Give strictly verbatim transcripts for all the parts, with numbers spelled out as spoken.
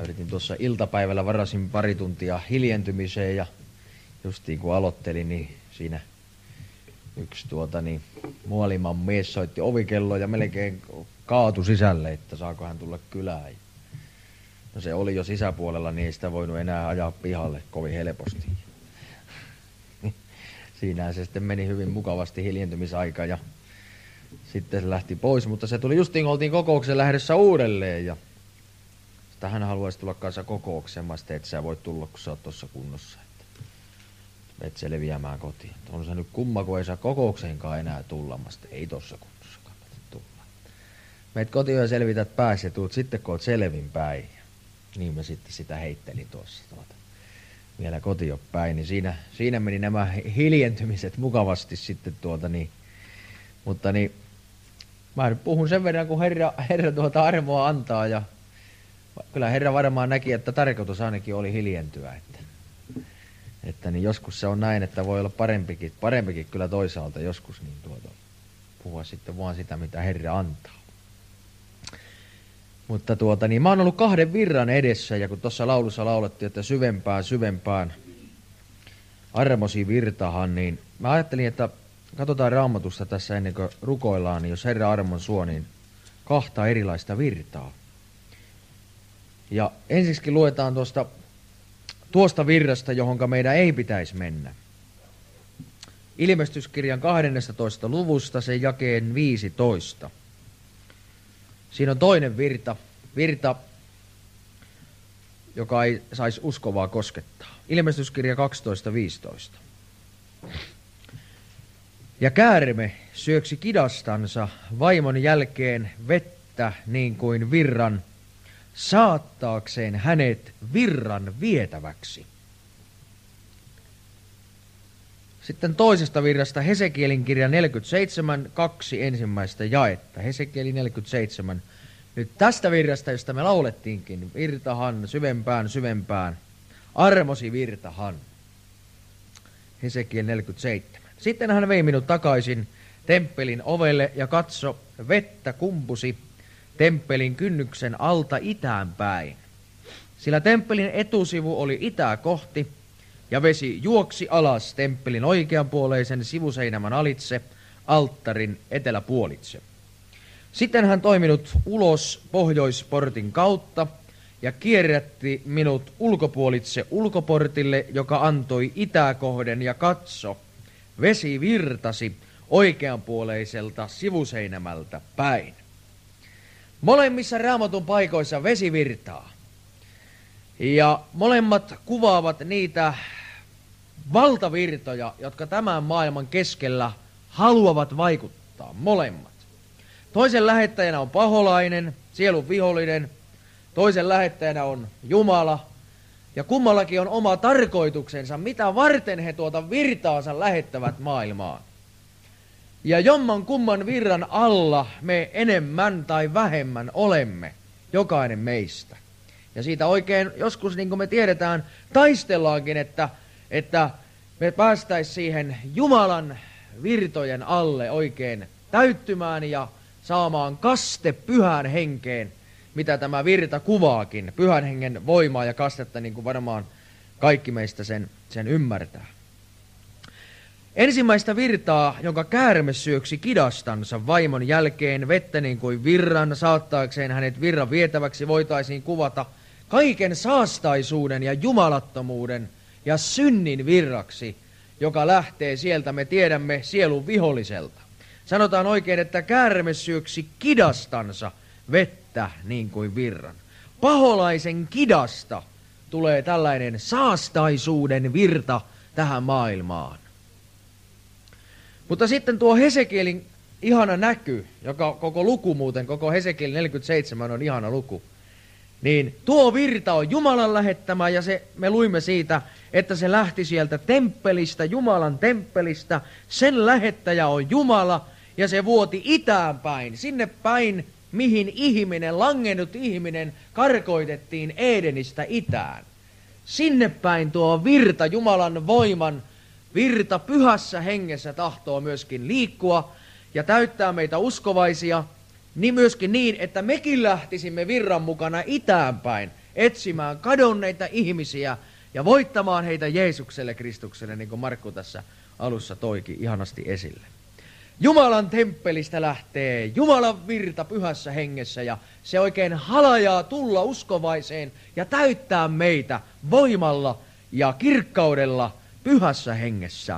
yritin tuossa iltapäivällä, varasin pari tuntia hiljentymiseen ja justiin kun aloittelin, niin siinä yksi tuota niin, Muoliman mies soitti ovikelloa ja melkein kaatu sisälle, että saako hän tulla kylään. No se oli jo sisäpuolella, niin ei sitä voinut enää ajaa pihalle kovin helposti. Siinähän se sitten meni hyvin mukavasti hiljentymisaika ja sitten se lähti pois, mutta se tuli justiin, kun oltiin kokouksen lähdössä uudelleen ja sitä hän haluaisi tulla kanssa kokoukseen, mä sitten, että sä voit tulla, kun sä oot tuossa kunnossa, että et selviämään kotiin. On se nyt kumma, kun ei saa kokoukseenkaan enää tulla, mä sitten, ei tossa kunnossa kannata tulla. Meet kotiin ja selvität pääs ja tuut sitten, kun oot selvinpäin. Niin mä sitten sitä heittelin tuossa tuota. Vielä kotiin päin, niin siinä, siinä meni nämä hiljentymiset mukavasti sitten tuota niin. Mutta niin, mä nyt puhun sen verran, kun Herra, herra tuota armoa antaa ja kyllä Herra varmaan näki, että tarkoitus ainakin oli hiljentyä. Että, että niin joskus se on näin, että voi olla parempikin, parempikin kyllä toisaalta joskus niin tuota, puhua sitten vaan sitä, mitä Herra antaa. Mutta tuota, niin mä oon ollut kahden virran edessä ja kun tuossa laulussa laulettiin, että syvempään, syvempään armosi virtahan, niin mä ajattelin, että katsotaan Raamatusta tässä ennen kuin rukoillaan, niin jos Herra armon suo, niin kahta erilaista virtaa. Ja ensiksi luetaan tuosta, tuosta virrasta, johonka meidän ei pitäisi mennä. Ilmestyskirjan kahdennestatoista luvusta, sen jakeen viisitoista. Siinä on toinen virta, virta, joka ei saisi uskovaa koskettaa. Ilmestyskirja kaksitoista viisitoista. Ja käärme syöksi kidastansa vaimon jälkeen vettä niin kuin virran, saattaakseen hänet virran vietäväksi. Sitten toisesta virrasta Hesekielin kirja neljäkymmentäseitsemän, kaksi ensimmäistä jaetta. Hesekieli neljäkymmentäseitsemän. Nyt tästä virrasta, josta me laulettiinkin, virtahan syvempään, syvempään, armosi virtahan. Hesekiel neljäkymmentäseitsemän. Sitten hän vei minut takaisin temppelin ovelle ja katso, vettä kumpusi temppelin kynnyksen alta itään päin. Sillä temppelin etusivu oli itää kohti, ja vesi juoksi alas temppelin oikeanpuoleisen sivuseinämän alitse, alttarin eteläpuolitse. Sitten hän toi minut ulos pohjoisportin kautta ja kierrätti minut ulkopuolitse ulkoportille, joka antoi itää kohden, ja katso, vesi virtasi oikeanpuoleiselta sivuseinämältä päin. Molemmissa Raamatun paikoissa vesi virtaa. Ja molemmat kuvaavat niitä valtavirtoja, jotka tämän maailman keskellä haluavat vaikuttaa. Molemmat. Toisen lähettäjänä on paholainen, sielun vihollinen. Toisen lähettäjänä on Jumala. Ja kummallakin on oma tarkoituksensa, mitä varten he tuota virtaansa lähettävät maailmaan. Ja jomman kumman virran alla me enemmän tai vähemmän olemme, jokainen meistä. Ja siitä oikein joskus, niin kuin me tiedetään, taistellaankin, että, että me päästäisiin siihen Jumalan virtojen alle oikein täyttymään ja saamaan kaste pyhän henkeen, mitä tämä virta kuvaakin. Pyhän hengen voimaa ja kastetta, niin kuin varmaan kaikki meistä sen, sen ymmärtää. Ensimmäistä virtaa, jonka käärme syöksi kidastansa vaimon jälkeen vettä niin kuin virran, saattaakseen hänet virran vietäväksi, voitaisiin kuvata kaiken saastaisuuden ja jumalattomuuden ja synnin virraksi, joka lähtee sieltä, me tiedämme, sielun viholliselta. Sanotaan oikein, että käärme syöksi kidastansa vettä niin kuin virran. Paholaisen kidasta tulee tällainen saastaisuuden virta tähän maailmaan. Mutta sitten tuo Hesekielin ihana näky, joka koko luku muuten, koko Hesekiel neljäkymmentäseitsemän on ihana luku, niin tuo virta on Jumalan lähettämä, ja se, me luimme siitä, että se lähti sieltä temppelistä, Jumalan temppelistä. Sen lähettäjä on Jumala, ja se vuoti itään päin, sinne päin, mihin ihminen, langennut ihminen, karkoitettiin Edenistä itään. Sinne päin tuo virta, Jumalan voiman virta pyhässä hengessä tahtoo myöskin liikkua ja täyttää meitä uskovaisia, niin myöskin niin, että mekin lähtisimme virran mukana itään päin. etsimään kadonneita ihmisiä ja voittamaan heitä Jeesukselle Kristukselle, niin kuin Markku tässä alussa toikin ihanasti esille. Jumalan temppelistä lähtee Jumalan virta pyhässä hengessä ja se oikein halajaa tulla uskovaiseen ja täyttää meitä voimalla ja kirkkaudella pyhässä hengessä.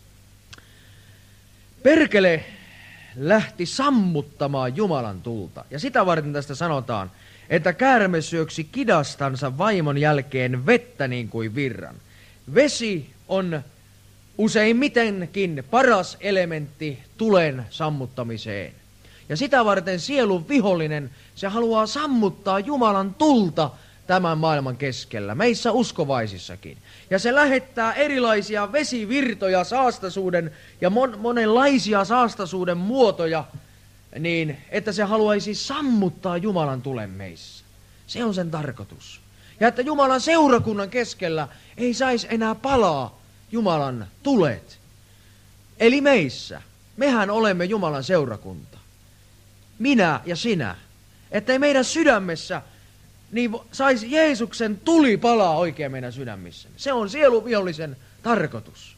Perkele lähti sammuttamaan Jumalan tulta ja sitä varten tästä sanotaan, että käärme syöksi kidastansa vaimon jälkeen vettä niin kuin virran. Vesi on useimmitenkin paras elementti tulen sammuttamiseen. Ja sitä varten sielun vihollinen, se haluaa sammuttaa Jumalan tulta tämän maailman keskellä, meissä uskovaisissakin. Ja se lähettää erilaisia vesivirtoja, saastaisuuden ja mon- monenlaisia saastaisuuden muotoja, niin että se haluaisi sammuttaa Jumalan tulen meissä. Se on sen tarkoitus. Ja että Jumalan seurakunnan keskellä ei saisi enää palaa Jumalan tulet. Eli meissä. Mehän olemme Jumalan seurakunta. Minä ja sinä. Että ei meidän sydämessä niin saisi Jeesuksen tuli palaa oikein meidän sydämissä. Se on sielun vihollisen tarkoitus.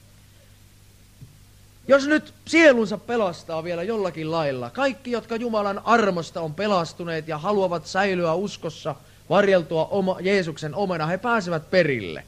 Jos nyt sielunsa pelastaa vielä jollakin lailla, kaikki, jotka Jumalan armosta on pelastuneet ja haluavat säilyä uskossa, varjeltua oma, Jeesuksen omena, he pääsevät perille.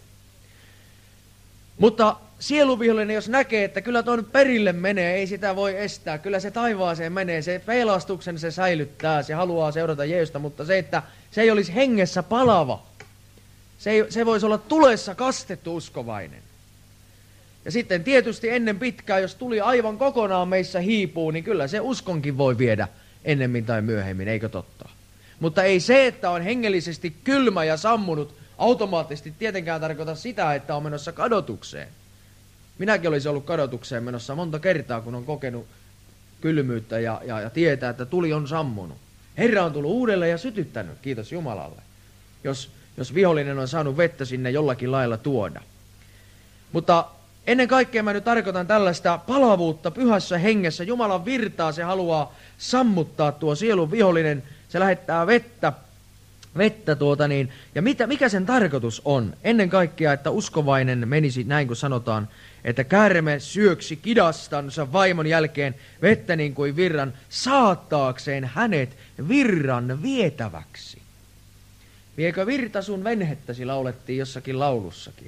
Mutta sieluvihollinen, jos näkee, että kyllä tuon perille menee, ei sitä voi estää, kyllä se taivaaseen menee, se pelastuksen se säilyttää, se haluaa seurata Jeesusta, mutta se, että se ei olisi hengessä palava, se, ei, se voisi olla tulessa kastettu uskovainen. Ja sitten tietysti ennen pitkää, jos tuli aivan kokonaan meissä hiipuu, niin kyllä se uskonkin voi viedä ennemmin tai myöhemmin, eikö totta? Mutta ei se, että on hengellisesti kylmä ja sammunut, automaattisesti tietenkään tarkoita sitä, että on menossa kadotukseen. Minäkin olisin ollut kadotukseen menossa monta kertaa, kun on kokenut kylmyyttä ja, ja, ja tietää, että tuli on sammunut. Herra on tullut uudelleen ja sytyttänyt, kiitos Jumalalle, jos, jos vihollinen on saanut vettä sinne jollakin lailla tuoda. Mutta ennen kaikkea mä nyt tarkoitan tällaista palavuutta pyhässä hengessä. Jumalan virtaa se haluaa sammuttaa tuo sielun vihollinen. Se lähettää vettä, vettä tuota niin. Ja mitä, mikä sen tarkoitus on? Ennen kaikkea, että uskovainen menisi näin kuin sanotaan, että käärme syöksi kidastansa vaimon jälkeen vettä niin kuin virran, saattaakseen hänet virran vietäväksi. Viekö virta sun venhettäsi, laulettiin jossakin laulussakin.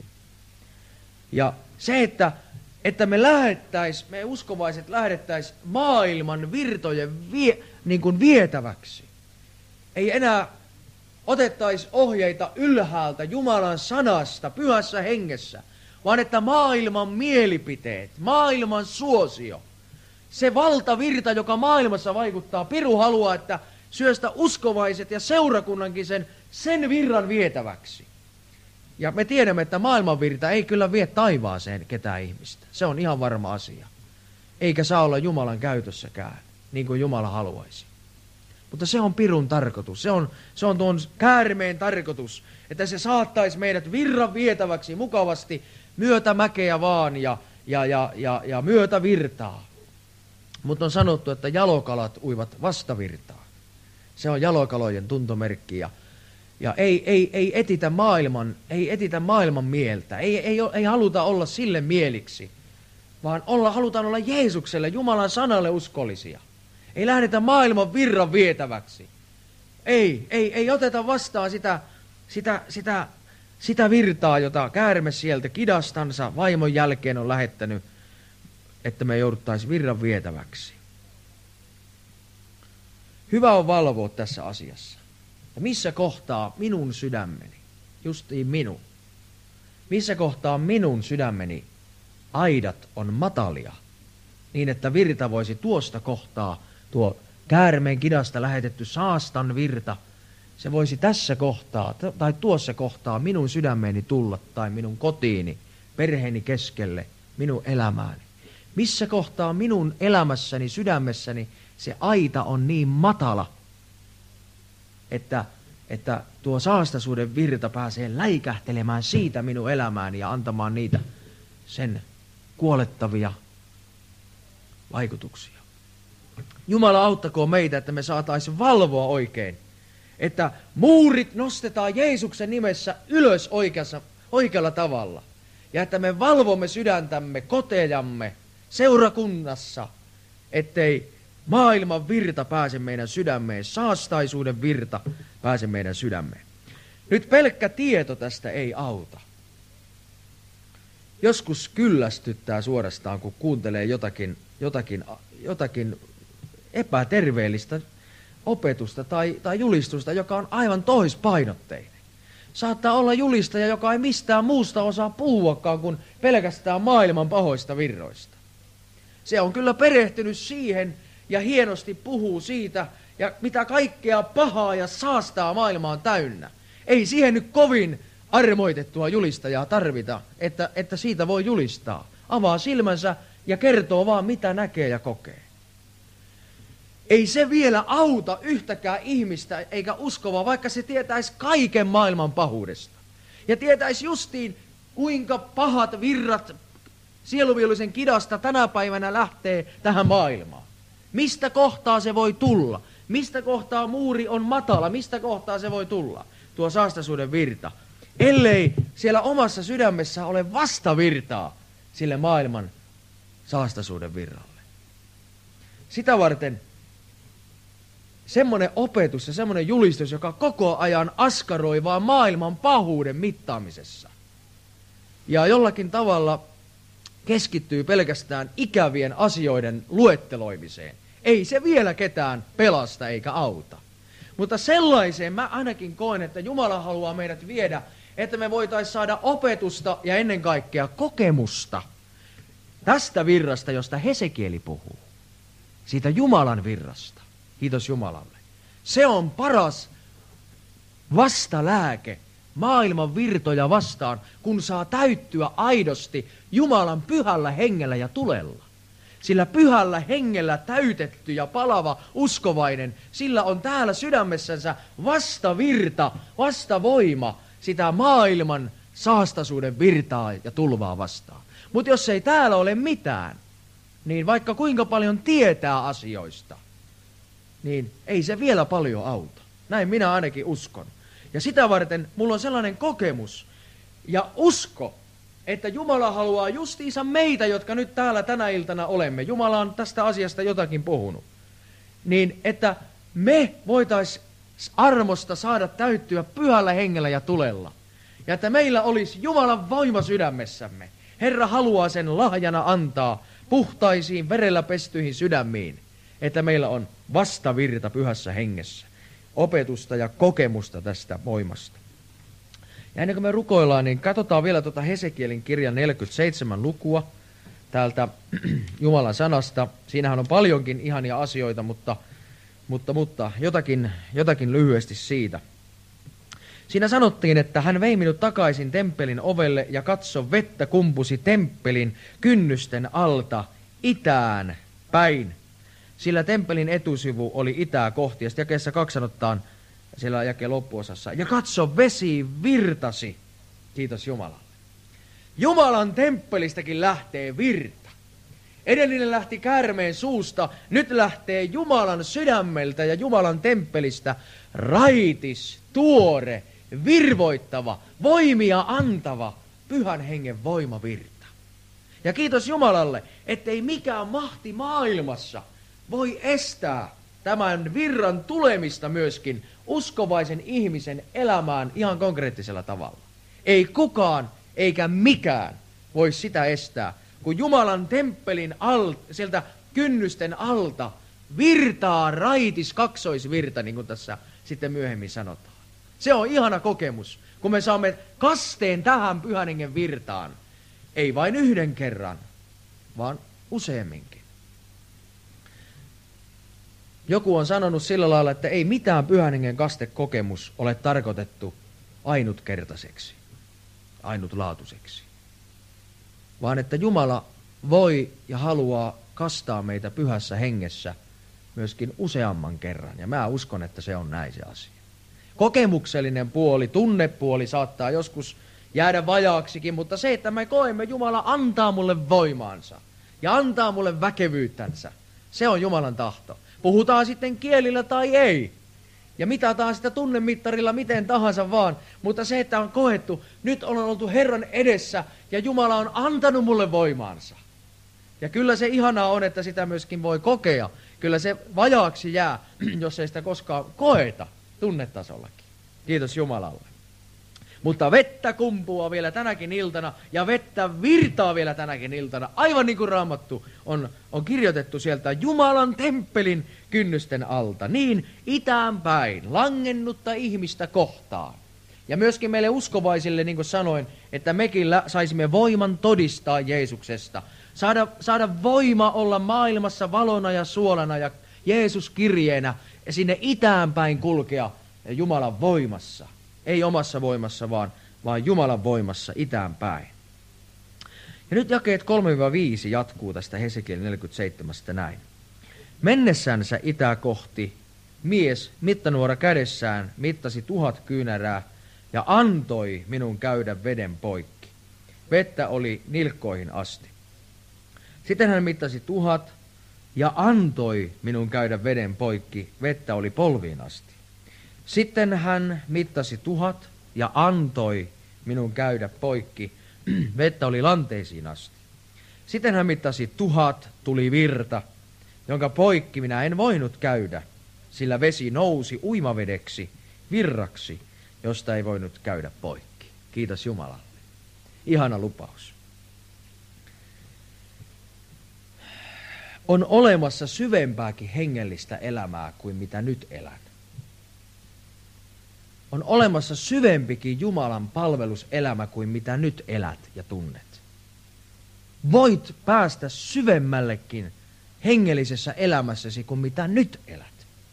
Ja se, että, että me lähettäis, me uskovaiset lähdettäis maailman virtojen vie, niin kuin vietäväksi. Ei enää otettaisi ohjeita ylhäältä Jumalan sanasta, pyhässä hengessä, vaan että maailman mielipiteet, maailman suosio, se valtavirta, joka maailmassa vaikuttaa, Piru haluaa, että syöstä uskovaiset ja seurakunnankin sen, sen virran vietäväksi. Ja me tiedämme, että maailmanvirta ei kyllä vie taivaaseen ketään ihmistä. Se on ihan varma asia. Eikä saa olla Jumalan käytössäkään, niin kuin Jumala haluaisi. Mutta se on Pirun tarkoitus. Se on, se on tuon käärmeen tarkoitus, että se saattaisi meidät virran vietäväksi mukavasti myötä mäkeä vaan ja, ja, ja, ja, ja myötä virtaa. Mutta on sanottu, että jalokalat uivat vastavirtaa. Se on jalokalojen tuntomerkki ja Ja ei, ei, ei, etitä maailman, ei etitä maailman mieltä, ei, ei, ei haluta olla sille mieliksi, vaan olla, halutaan olla Jeesukselle, Jumalan sanalle uskollisia. Ei lähdetä maailman virran vietäväksi. Ei, ei, ei oteta vastaan sitä, sitä, sitä, sitä virtaa, jota käärme sieltä kidastansa vaimon jälkeen on lähettänyt, että me jouduttaisiin virran vietäväksi. Hyvä on valvoa tässä asiassa. Ja missä kohtaa minun sydämeni, justiin minun, missä kohtaa minun sydämeni aidat on matalia, niin että virta voisi tuosta kohtaa, tuo käärmeen kidasta lähetetty saastan virta, se voisi tässä kohtaa tai tuossa kohtaa minun sydämeeni tulla tai minun kotiini, perheeni keskelle, minun elämääni. Missä kohtaa minun elämässäni, sydämessäni se aita on niin matala, Että, että tuo saastaisuuden virta pääsee läikähtelemään siitä minun elämääni ja antamaan niitä sen kuolettavia vaikutuksia. Jumala auttakoon meitä, että me saataisiin valvoa oikein, että muurit nostetaan Jeesuksen nimessä ylös oikeassa, oikealla tavalla. Ja että me valvomme sydäntämme, kotejamme, seurakunnassa, ettei maailman virta pääse meidän sydämeen, saastaisuuden virta pääse meidän sydämeen. Nyt pelkkä tieto tästä ei auta. Joskus kyllästyttää suorastaan, kun kuuntelee jotakin, jotakin, jotakin epäterveellistä opetusta tai, tai julistusta, joka on aivan toispainotteinen. Saattaa olla julistaja, joka ei mistään muusta osaa puhuakaan kuin pelkästään maailman pahoista virroista. Se on kyllä perehtynyt siihen ja hienosti puhuu siitä, ja mitä kaikkea pahaa ja saastaa maailma on täynnä. Ei siihen nyt kovin armoitettua julistajaa tarvita, että, että siitä voi julistaa. Avaa silmänsä ja kertoo vaan, mitä näkee ja kokee. Ei se vielä auta yhtäkään ihmistä eikä uskovaa, vaikka se tietäisi kaiken maailman pahuudesta. Ja tietäisi justiin, kuinka pahat virrat sieluvihollisen kidasta tänä päivänä lähtee tähän maailmaan. Mistä kohtaa se voi tulla? Mistä kohtaa muuri on matala? Mistä kohtaa se voi tulla? Tuo saastaisuuden virta. Ellei siellä omassa sydämessä ole vastavirtaa sille maailman saastaisuuden virralle. Sitä varten semmoinen opetus ja semmoinen julistus, joka koko ajan askaroi vaan maailman pahuuden mittaamisessa. Ja jollakin tavalla keskittyy pelkästään ikävien asioiden luetteloimiseen. Ei se vielä ketään pelasta eikä auta. Mutta sellaiseen mä ainakin koen, että Jumala haluaa meidät viedä, että me voitaisiin saada opetusta ja ennen kaikkea kokemusta tästä virrasta, josta Hesekieli puhuu. Siitä Jumalan virrasta. Kiitos Jumalalle. Se on paras vastalääke maailman virtoja vastaan, kun saa täyttyä aidosti Jumalan pyhällä hengellä ja tulella. Sillä pyhällä hengellä täytetty ja palava uskovainen, sillä on täällä sydämessänsä vastavirta, vastavoima sitä maailman saastaisuuden virtaa ja tulvaa vastaan. Mutta jos ei täällä ole mitään, niin vaikka kuinka paljon tietää asioista, niin ei se vielä paljon auta. Näin minä ainakin uskon. Ja sitä varten mulla on sellainen kokemus ja usko, että Jumala haluaa justiinsa meitä, jotka nyt täällä tänä iltana olemme. Jumala on tästä asiasta jotakin puhunut. Niin, että me voitaisiin armosta saada täyttyä pyhällä hengellä ja tulella. Ja että meillä olisi Jumalan voima sydämessämme. Herra haluaa sen lahjana antaa puhtaisiin verellä pestyihin sydämiin. Että meillä on vastavirta pyhässä hengessä. Opetusta ja kokemusta tästä voimasta. Ja ennen kuin me rukoillaan, niin katsotaan vielä tuota Hesekielin kirjan neljäkymmentäseitsemän lukua täältä Jumalan sanasta. Siinähän on paljonkin ihania asioita, mutta, mutta, mutta jotakin, jotakin lyhyesti siitä. Siinä sanottiin, että hän vei minut takaisin temppelin ovelle ja katso, vettä kumpusi temppelin kynnysten alta itään päin. Sillä temppelin etusivu oli itää kohti, ja sitten jakeessa kaksi sanotaan, siellä jakeen loppuosassa, ja katso, vesi virtasi. Kiitos Jumalalle. Jumalan temppelistäkin lähtee virta. Edellinen lähti käärmeen suusta, nyt lähtee Jumalan sydämeltä ja Jumalan temppelistä raitis, tuore, virvoittava, voimia antava, pyhän hengen voimavirta. Ja kiitos Jumalalle, ettei mikään mahti maailmassa voi estää tämän virran tulemista myöskin uskovaisen ihmisen elämään ihan konkreettisella tavalla. Ei kukaan eikä mikään voi sitä estää, kun Jumalan temppelin alta, sieltä kynnysten alta virtaa raitis kaksoisvirta, niin kuin tässä sitten myöhemmin sanotaan. Se on ihana kokemus, kun me saamme kasteen tähän pyhän hengen virtaan. Ei vain yhden kerran, vaan useamminkin. Joku on sanonut sillä lailla, että ei mitään pyhän hengen kastekokemus ole tarkoitettu ainutkertaiseksi, ainutlaatuiseksi. Vaan että Jumala voi ja haluaa kastaa meitä pyhässä hengessä myöskin useamman kerran. Ja mä uskon, että se on näin se asia. Kokemuksellinen puoli, tunnepuoli saattaa joskus jäädä vajaaksikin, mutta se, että me koemme, Jumala antaa mulle voimaansa ja antaa mulle väkevyyttänsä, se on Jumalan tahto. Puhutaan sitten kielillä tai ei, Ja mitataan sitä tunnemittarilla miten tahansa vaan. Mutta se, että on koettu, nyt on oltu Herran edessä ja Jumala on antanut mulle voimaansa. Ja kyllä se ihanaa on, että sitä myöskin voi kokea. Kyllä se vajaaksi jää, jos ei sitä koskaan koeta tunnetasollakin. Kiitos Jumalalle. Mutta vettä kumpuaa vielä tänäkin iltana ja vettä virtaa vielä tänäkin iltana. Aivan niin kuin Raamattu on, on kirjoitettu sieltä Jumalan temppelin kynnysten alta. Niin itään päin langennutta ihmistä kohtaan. Ja myöskin meille uskovaisille, niin kuin sanoin, että mekin saisimme voiman todistaa Jeesuksesta. Saada, saada voima olla maailmassa valona ja suolana ja Jeesus kirjeenä ja sinne itään päin kulkea Jumalan voimassa. Ei omassa voimassa, vaan, vaan Jumalan voimassa itään päin. Ja nyt jakeet kolme viisi jatkuu tästä Hesekiel neljäkymmentäseitsemän näin. Mennessänsä itää kohti mies mittanuora kädessään mittasi tuhat kyynärää ja antoi minun käydä veden poikki. Vettä oli nilkkoihin asti. Sitten hän mittasi tuhat ja antoi minun käydä veden poikki. Vettä oli polviin asti. Sitten hän mittasi tuhat ja antoi minun käydä poikki. Vettä oli lanteisiin asti. Sitten hän mittasi tuhat, tuli virta, jonka poikki minä en voinut käydä, sillä vesi nousi uimavedeksi, virraksi, josta ei voinut käydä poikki. Kiitos Jumalalle. Ihana lupaus. On olemassa syvempääkin hengellistä elämää kuin mitä nyt elän. On olemassa syvempikin Jumalan palveluselämä kuin mitä nyt elät ja tunnet. Voit päästä syvemmällekin hengellisessä elämässäsi kuin mitä nyt elät.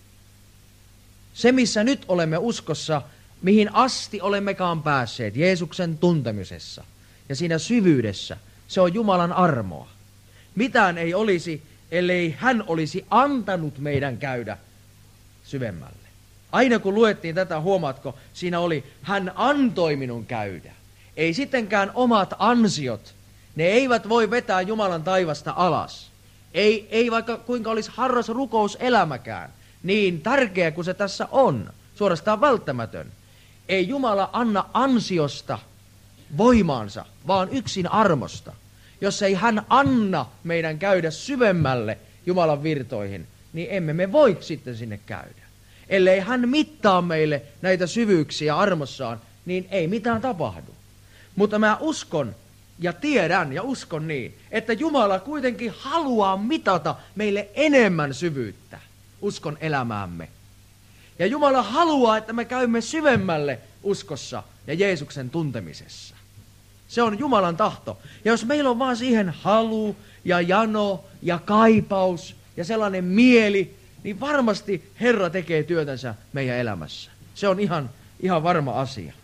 Se, missä nyt olemme uskossa, mihin asti olemmekaan päässeet Jeesuksen tuntemisessa ja siinä syvyydessä, se on Jumalan armoa. Mitään ei olisi, ellei hän olisi antanut meidän käydä syvemmälle. Aina kun luettiin tätä, huomaatko, siinä oli, hän antoi minun käydä. Ei sittenkään omat ansiot, ne eivät voi vetää Jumalan taivasta alas. Ei, ei vaikka kuinka olisi harras rukouselämäkään, niin tärkeä kuin se tässä on, suorastaan välttämätön. Ei Jumala anna ansiosta voimaansa, vaan yksin armosta. Jos ei hän anna meidän käydä syvemmälle Jumalan virtoihin, niin emme me voi sitten sinne käydä. Ellei hän mittaa meille näitä syvyyksiä armossaan, niin ei mitään tapahdu. Mutta mä uskon ja tiedän ja uskon niin, että Jumala kuitenkin haluaa mitata meille enemmän syvyyttä uskon elämäämme. Ja Jumala haluaa, että me käymme syvemmälle uskossa ja Jeesuksen tuntemisessa. Se on Jumalan tahto. Ja jos meillä on vaan siihen halu ja jano ja kaipaus ja sellainen mieli, niin varmasti Herra tekee työtänsä meidän elämässä. Se on ihan, ihan varma asia,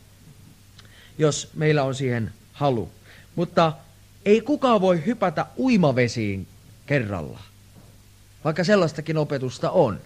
jos meillä on siihen halu. Mutta ei kukaan voi hypätä uimavesiin kerralla, vaikka sellaistakin opetusta on.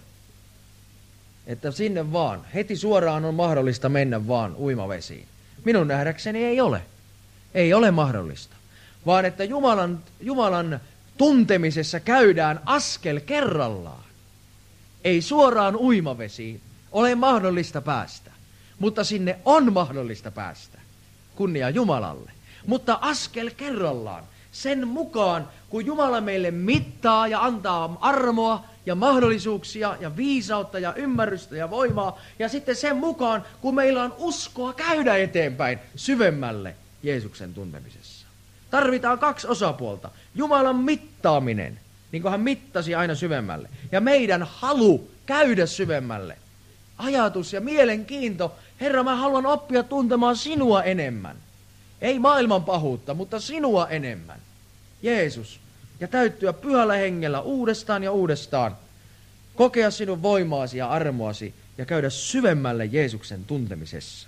Että sinne vaan, heti suoraan on mahdollista mennä vaan uimavesiin. Minun nähdäkseni ei ole. Ei ole mahdollista. Vaan että Jumalan, Jumalan tuntemisessa käydään askel kerrallaan. Ei suoraan uimavesiin ole mahdollista päästä, mutta sinne on mahdollista päästä. Kunnia Jumalalle. Mutta askel kerrallaan, sen mukaan, kun Jumala meille mittaa ja antaa armoa ja mahdollisuuksia ja viisautta ja ymmärrystä ja voimaa, ja sitten sen mukaan, kun meillä on uskoa käydä eteenpäin syvemmälle Jeesuksen tuntemisessa. Tarvitaan kaksi osapuolta. Jumalan mittaaminen, niin kuin hän mittasi aina syvemmälle, ja meidän halu käydä syvemmälle. Ajatus ja mielenkiinto, Herra, mä haluan oppia tuntemaan sinua enemmän. Ei maailman pahuutta, mutta sinua enemmän. Jeesus. Ja täyttyä pyhällä hengellä uudestaan ja uudestaan. Kokea sinun voimaasi ja armoasi ja käydä syvemmälle Jeesuksen tuntemisessa.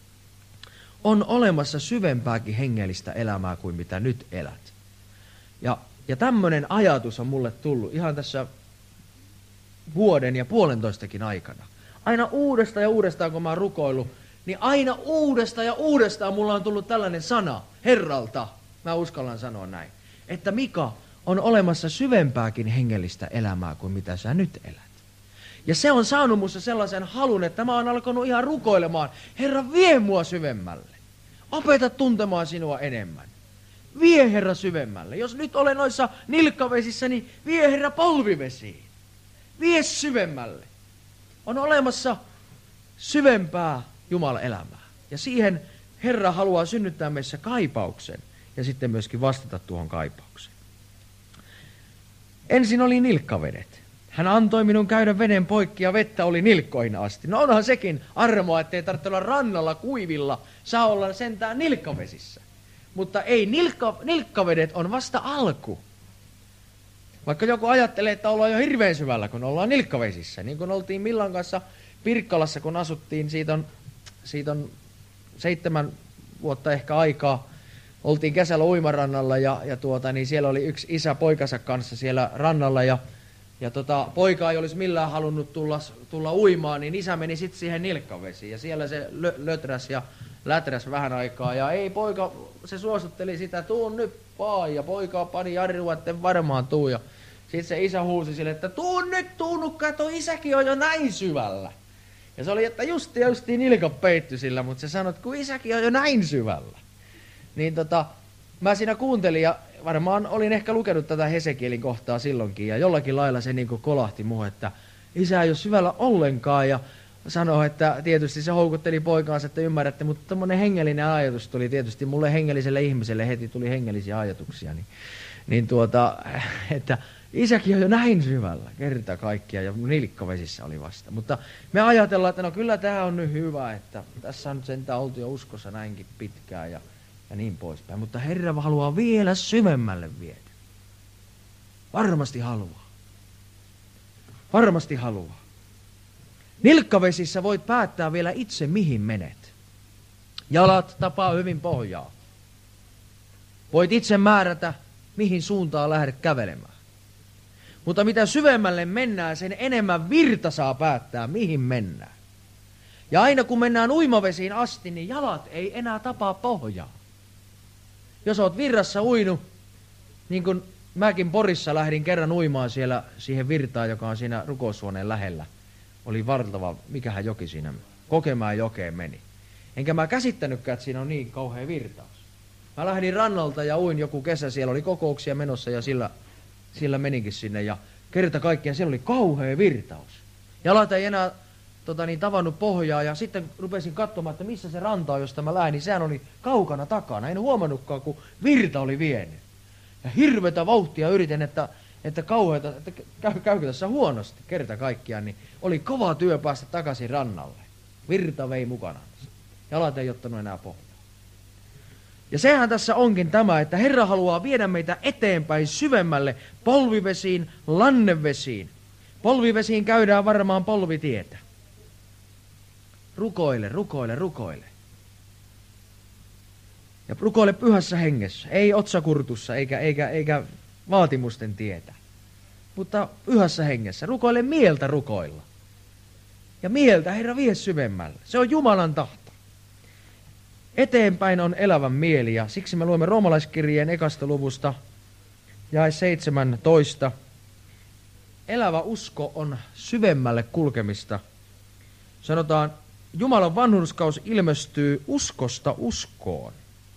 On olemassa syvempääkin hengellistä elämää kuin mitä nyt elät. Ja, ja tämmöinen ajatus on mulle tullut ihan tässä vuoden ja puolentoistakin aikana. Aina uudestaan ja uudestaan, kun mä oon rukoillut, niin aina uudestaan ja uudestaan mulla on tullut tällainen sana Herralta. Mä uskallan sanoa näin. Että Mika, on olemassa syvempääkin hengellistä elämää kuin mitä sä nyt elät. Ja se on saanut musta sellaisen halun, että mä oon alkanut ihan rukoilemaan, Herra, vie mua syvemmälle. Opeta tuntemaan sinua enemmän. Vie, Herra, syvemmälle. Jos nyt olen noissa nilkkavesissä, niin vie, Herra, polvivesiin. Vie syvemmälle. On olemassa syvempää Jumalan elämää. Ja siihen Herra haluaa synnyttää meissä kaipauksen ja sitten myöskin vastata tuohon kaipaukseen. Ensin oli nilkkavedet. Hän antoi minun käydä veden poikki ja vettä oli nilkkoihin asti. No onhan sekin armoa, ettei tarvitse olla rannalla kuivilla, saa olla sentään nilkkavesissä. Mutta ei, nilkka, nilkkavedet on vasta alku. Vaikka joku ajattelee, että ollaan jo hirveän syvällä, kun ollaan nilkkavesissä. Niin kuin oltiin Millan kanssa Pirkkalassa, kun asuttiin, siitä on, siitä on seitsemän vuotta ehkä aikaa. Oltiin kesällä uimarannalla ja, ja tuota, niin siellä oli yksi isä poikansa kanssa siellä rannalla. Ja, ja tota, poika ei olisi millään halunnut tulla, tulla uimaan, niin isä meni sitten siihen nilkkavesiin. Ja siellä se lö, löträs ja läträs vähän aikaa. Ja ei poika, se suostutteli sitä, tuun nyt vaan. Ja poika pani jarrua, etten varmaan tuu. Ja sitten se isä huusi sille, että tuun nyt, tuun, kato, isäkin on jo näin syvällä. Ja se oli, että justi ja justi nilkan peitty sillä, mutta se sanoi, että kun isäkin on jo näin syvällä. Niin tota, mä siinä kuuntelin ja varmaan olin ehkä lukenut tätä Hesekielin kohtaa silloinkin. Ja jollakin lailla se niin kuin kolahti muuhun, että isä ei ole syvällä ollenkaan. Ja sanoi, että tietysti se houkutteli poikaansa, että ymmärrätte, mutta tämmöinen hengellinen ajatus tuli tietysti mulle hengelliselle ihmiselle, heti tuli hengellisiä ajatuksia. Niin, niin tuota, että isäkin on jo näin syvällä, kerta kaikkia, ja nilkkavesissä oli vasta. Mutta me ajatellaan, että no kyllä tämä on nyt hyvä, että tässä on nyt sentään oltu jo uskossa näinkin pitkään ja, ja niin poispäin. Mutta Herra haluaa vielä syvemmälle viedä. Varmasti haluaa. Varmasti haluaa. Nilkkavesissä voit päättää vielä itse, mihin menet. Jalat tapaa hyvin pohjaa. Voit itse määrätä, mihin suuntaan lähdet kävelemään. Mutta mitä syvemmälle mennään, sen enemmän virta saa päättää, mihin mennään. Ja aina kun mennään uimavesiin asti, niin jalat ei enää tapaa pohjaa. Jos oot virrassa uinut, niin kuin mäkin Porissa lähdin kerran uimaan siellä siihen virtaan, joka on siinä rukoushuoneen lähellä. Oli valtava, mikähän joki siinä, Kokemäen jokeen meni. Enkä mä käsittänytkään, että siinä on niin kauhea virtaus. Mä lähdin rannalta ja uin joku kesä, siellä oli kokouksia menossa ja sillä, sillä meninkin sinne. Ja kerta kaikkiaan siellä oli kauhea virtaus. Jalat ei enää tota niin, tavannut pohjaa ja sitten rupesin katsomaan, että missä se ranta on, josta mä lähdin. Niin sehän oli kaukana takana, en huomannutkaan, kun virta oli vienyt. Ja hirveätä vauhtia yritin, että, että kauheata, että käy, käykö tässä huonosti kerta kaikkiaan, niin oli kova työ päästä takaisin rannalle. Virta vei mukanaan. Jalat ei ottanut enää pohjaa. Ja sehän tässä onkin tämä, että Herra haluaa viedä meitä eteenpäin syvemmälle polvivesiin, lannevesiin. Polvivesiin käydään varmaan polvitietä. Rukoile, rukoile, rukoile. Ja rukoile pyhässä hengessä, ei otsakurtussa eikä, eikä, eikä vaatimusten tietä, mutta pyhässä hengessä. Rukoile mieltä rukoilla. Ja mieltä Herra vie syvemmälle. Se on Jumalan tahto. Eteenpäin on elävän mieli ja siksi me luemme roomalaiskirjeen ekasta luvusta jae seitsemäntoista. Elävä usko on syvemmälle kulkemista. Sanotaan, Jumalan vanhurskaus ilmestyy uskosta uskoon.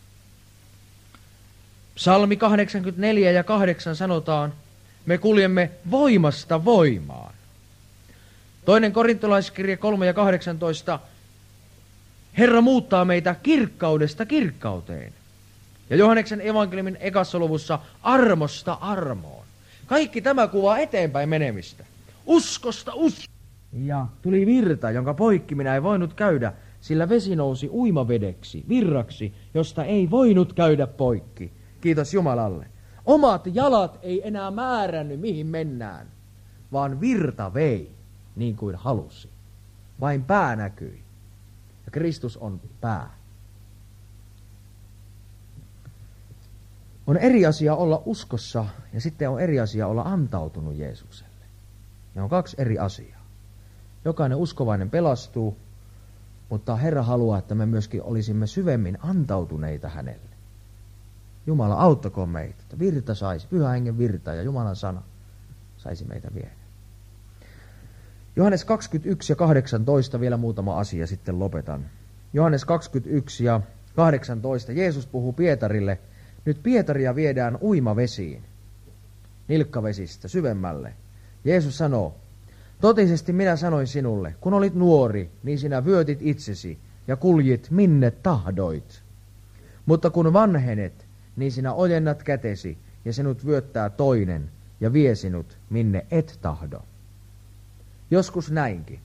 Psalmi kahdeksankymmentäneljä ja kahdeksan sanotaan, me kuljemme voimasta voimaan. Toinen korintolaiskirje kolme ja kahdeksantoista, Herra muuttaa meitä kirkkaudesta kirkkauteen. Ja Johanneksen evankeliumin ekassa luvussa armosta armoon. Kaikki tämä kuvaa eteenpäin menemistä. Uskosta uskoon. Ja tuli virta, jonka poikki minä ei voinut käydä, sillä vesi nousi uimavedeksi, virraksi, josta ei voinut käydä poikki. Kiitos Jumalalle. Omat jalat ei enää määrännyt, mihin mennään, vaan virta vei niin kuin halusi. Vain pää näkyi. Ja Kristus on pää. On eri asia olla uskossa ja sitten on eri asia olla antautunut Jeesukselle. Ne on kaksi eri asiaa. Jokainen uskovainen pelastuu, mutta Herra haluaa, että me myöskin olisimme syvemmin antautuneita hänelle. Jumala auttakoon meitä, että virta saisi, pyhä hengen virta ja Jumalan sana saisi meitä viedä. Johannes kaksikymmentäyksi ja kahdeksantoista, vielä muutama asia, sitten lopetan. Johannes kaksikymmentäyksi ja kahdeksantoista, Jeesus puhuu Pietarille, nyt Pietaria viedään uimavesiin, nilkkavesistä syvemmälle. Jeesus sanoo, totisesti minä sanoin sinulle, kun olit nuori, niin sinä vyötit itsesi ja kuljit minne tahdoit. Mutta kun vanhenet, niin sinä ojennat kätesi ja sinut vyöttää toinen ja vie sinut minne et tahdo. Joskus näinkin.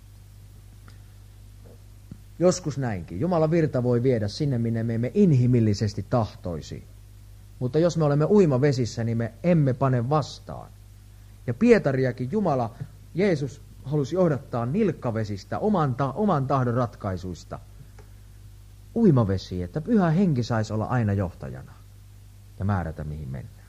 Joskus näinkin. Jumalan virta voi viedä sinne, minne me emme inhimillisesti tahtoisi. Mutta jos me olemme uimavesissä, niin me emme pane vastaan. Ja Pietariakin Jumala, Jeesus halusi johdattaa nilkkavesistä, oman, ta- oman tahdon ratkaisuista. Uimavesi, että Pyhä Henki saisi olla aina johtajana ja määrätä mihin mennään.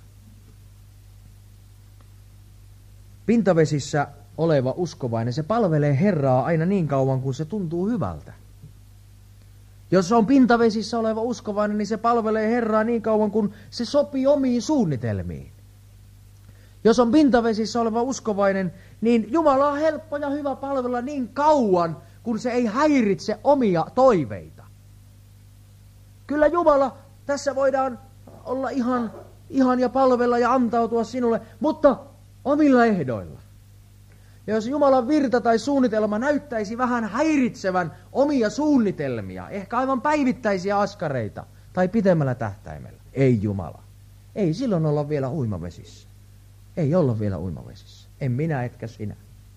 Pintavesissä oleva uskovainen, se palvelee Herraa aina niin kauan, kun se tuntuu hyvältä. Jos on pintavesissä oleva uskovainen, niin se palvelee Herraa niin kauan, kun se sopii omiin suunnitelmiin. Jos on pintavesissä oleva uskovainen, niin Jumala on helppo ja hyvä palvella niin kauan, kun se ei häiritse omia toiveita. Kyllä Jumala, tässä voidaan olla ihan, ihan ja palvella ja antautua sinulle, mutta omilla ehdoilla. Ja jos Jumalan virta tai suunnitelma näyttäisi vähän häiritsevän omia suunnitelmia, ehkä aivan päivittäisiä askareita tai pitemmällä tähtäimellä, ei Jumala. Ei silloin olla vielä uimavesissä. Ei olla vielä uimavesissä. En minä etkä sinä.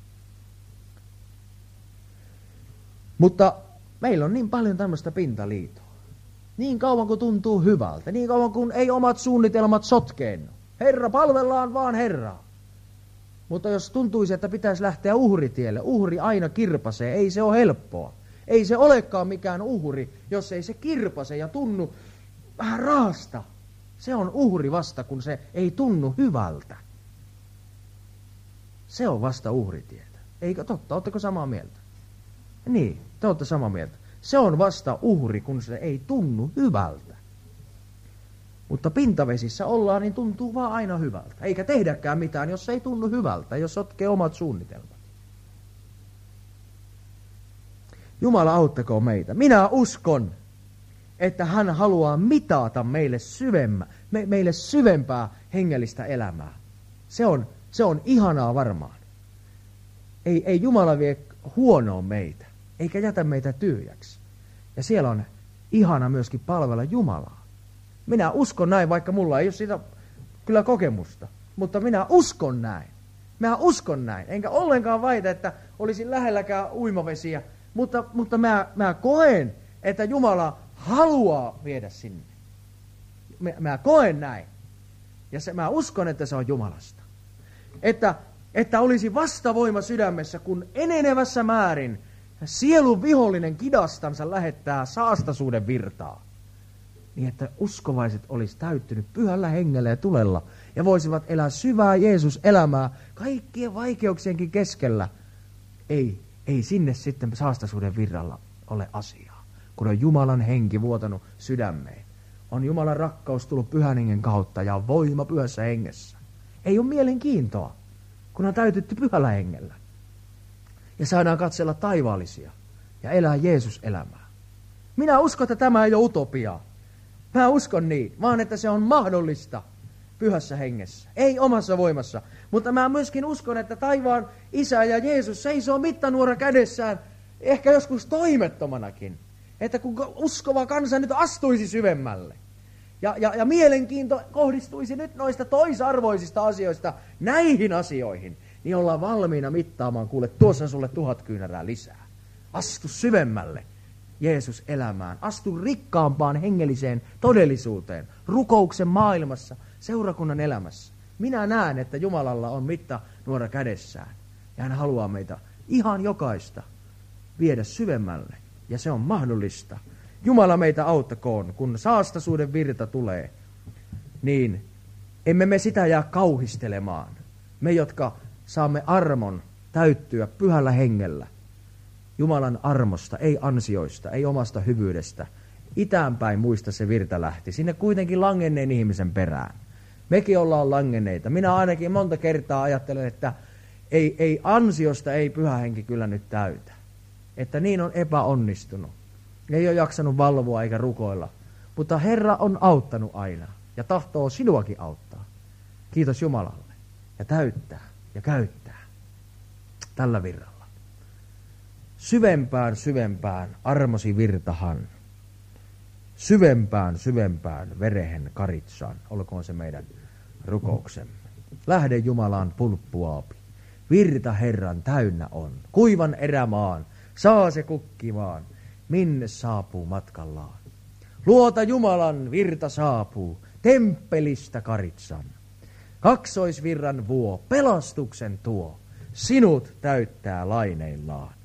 Mutta meillä on niin paljon tämmöistä pintaliitoa. Niin kauan kuin tuntuu hyvältä, niin kauan kuin ei omat suunnitelmat sotkeennu. Herra, palvellaan vaan Herraa. Mutta jos tuntuisi, että pitäisi lähteä uhritielle, uhri aina kirpasee, ei se ole helppoa. Ei se olekaan mikään uhri, jos ei se kirpase ja tunnu vähän raasta. Se on uhri vasta, kun se ei tunnu hyvältä. Se on vasta uhritietä. Eikö totta? Oletteko samaa mieltä? Niin, te olette samaa mieltä. Se on vasta uhri, kun se ei tunnu hyvältä. Mutta pintavesissä ollaan, niin tuntuu vaan aina hyvältä. Eikä tehdäkään mitään, jos se ei tunnu hyvältä, jos sotkee omat suunnitelmat. Jumala auttakoon meitä. Minä uskon, että hän haluaa mitata meille, syvemmä, me, meille syvempää hengellistä elämää. Se on, se on ihanaa varmaan. Ei, ei Jumala vie huonoon meitä, eikä jätä meitä tyhjäksi. Ja siellä on ihana myöskin palvella Jumalaa. Minä uskon näin, vaikka mulla ei ole siitä kyllä kokemusta. Mutta minä uskon näin. Minä uskon näin. Enkä ollenkaan väitä, että olisin lähelläkään uimavesiä. Mutta, mutta mä, mä koen, että Jumala haluaa viedä sinne. Mä, mä koen näin. Ja se, mä uskon, että se on Jumalasta. Että, että olisi vastavoima sydämessä, kun enenevässä määrin sielun vihollinen kidastansa lähettää saastaisuuden virtaa. Niin että uskovaiset olisi täyttynyt Pyhällä Hengellä ja tulella ja voisivat elää syvää Jeesus-elämää kaikkien vaikeuksienkin keskellä. Ei, ei sinne sitten saastaisuuden virralla ole asiaa, kun on Jumalan henki vuotanut sydämeen. On Jumalan rakkaus tullut Pyhän Hengen kautta ja voima Pyhässä Hengessä. Ei ole mielenkiintoa, kun on täytetty Pyhällä Hengellä. Ja saadaan katsella taivaallisia ja elää Jeesus-elämää. Minä uskon, että tämä ei ole utopiaa. Mä uskon niin, vaan että se on mahdollista Pyhässä Hengessä. Ei omassa voimassa, mutta mä myöskin uskon, että taivaan Isä ja Jeesus seisoo mittanuora kädessään, ehkä joskus toimettomanakin. Että kun uskova kansa nyt astuisi syvemmälle ja, ja, ja mielenkiinto kohdistuisi nyt noista toisarvoisista asioista näihin asioihin, niin ollaan valmiina mittaamaan, kuule, tuossa sulle tuhat kyynärää lisää. Astu syvemmälle Jeesus elämään. Astu rikkaampaan hengelliseen todellisuuteen, rukouksen maailmassa, seurakunnan elämässä. Minä näen, että Jumalalla on mitta nuora kädessään. Ja hän haluaa meitä ihan jokaista viedä syvemmälle. Ja se on mahdollista. Jumala meitä auttakoon, kun saastaisuuden virta tulee, niin emme me sitä jää kauhistelemaan. Me, jotka saamme armon täyttyä Pyhällä Hengellä. Jumalan armosta, ei ansioista, ei omasta hyvyydestä. Itäänpäin muista se virta lähti. Sinne kuitenkin langenneen ihmisen perään. Mekin ollaan langenneita. Minä ainakin monta kertaa ajattelen, että ei, ei ansiosta ei Pyhä Henki kyllä nyt täytä. Että niin on epäonnistunut. Ei ole jaksanut valvoa eikä rukoilla. Mutta Herra on auttanut aina ja tahtoo sinuakin auttaa. Kiitos Jumalalle. Ja täyttää ja käyttää tällä virralla. Syvempään, syvempään armosi virtahan. Syvempään, syvempään verehen karitsaan. Olkoon se meidän rukouksemme. Lähde Jumalaan pulppuaapi. Virta Herran täynnä on. Kuivan erämaan. Saa se kukkimaan. Minne saapuu matkallaan. Luota Jumalan virta saapuu. Temppelistä karitsan. Kaksoisvirran vuo. Pelastuksen tuo. Sinut täyttää laineillaan.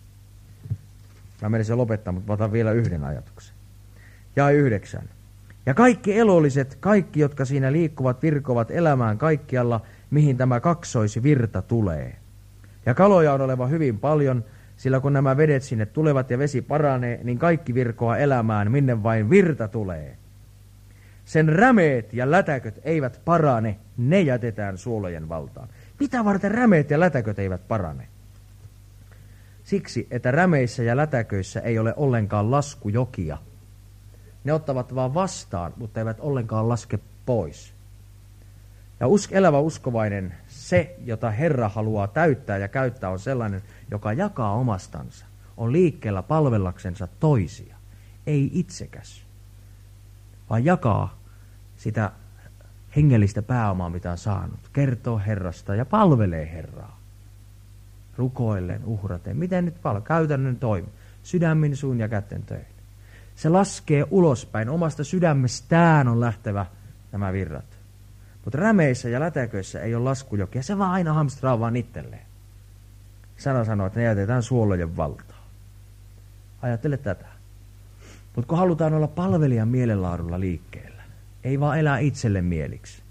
Mä menisin lopettaa, mutta otan vielä yhden ajatuksen. Ja yhdeksän. Ja kaikki elolliset, kaikki, jotka siinä liikkuvat, virkovat elämään kaikkialla, mihin tämä kaksoisvirta tulee. Ja kaloja on oleva hyvin paljon, sillä kun nämä vedet sinne tulevat ja vesi paranee, niin kaikki virkoaa elämään, minne vain virta tulee. Sen rämeet ja lätäköt eivät parane, ne jätetään suolojen valtaan. Mitä varten rämeet ja lätäköt eivät parane? Siksi, että rämeissä ja lätäköissä ei ole ollenkaan laskujokia. Ne ottavat vaan vastaan, mutta eivät ollenkaan laske pois. Ja usk, elävä uskovainen, se, jota Herra haluaa täyttää ja käyttää, on sellainen, joka jakaa omastansa, on liikkeellä palvellaksensa toisia, ei itsekäs, vaan jakaa sitä hengellistä pääomaa, mitä on saanut, kertoo Herrasta ja palvelee Herraa. Rukoillen, uhraten, miten nyt paljon, käytännön toimi, sydämin, suun ja kätten töihin. Se laskee ulospäin, omasta sydämestään on lähtevä nämä virrat. Mutta rämeissä ja lätäköissä ei ole laskujokia, se vaan aina hamstraa vaan itselleen. Sana sanoo, että ne jätetään suolojen valtaan. Ajattele tätä. Mutta kun halutaan olla palvelijan mielenlaadulla liikkeellä, ei vaan elää itselle mieliksi,